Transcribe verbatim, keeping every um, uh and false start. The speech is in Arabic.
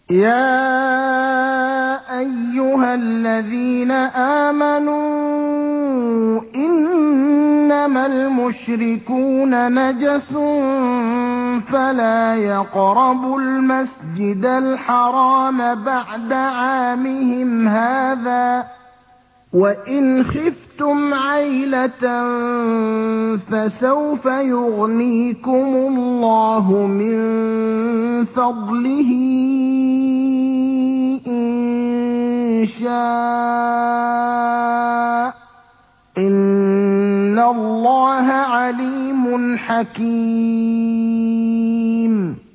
يَا أَيُّهَا الَّذِينَ آمَنُوا إِنَّمَا الْمُشْرِكُونَ نَجَسٌ فَلَا يَقْرَبُوا الْمَسْجِدَ الْحَرَامَ بَعْدَ عَامِهِمْ هَٰذَا ۚ وَإِنْ خِفْتُمْ عَيْلَةً فَسَوْفَ يُغْنِيكُمُ اللَّهُ مِن فَضْلِهِ إِن شَاءَ ۚ إِنَّ اللَّهَ عَلِيمٌ حَكِيمٌ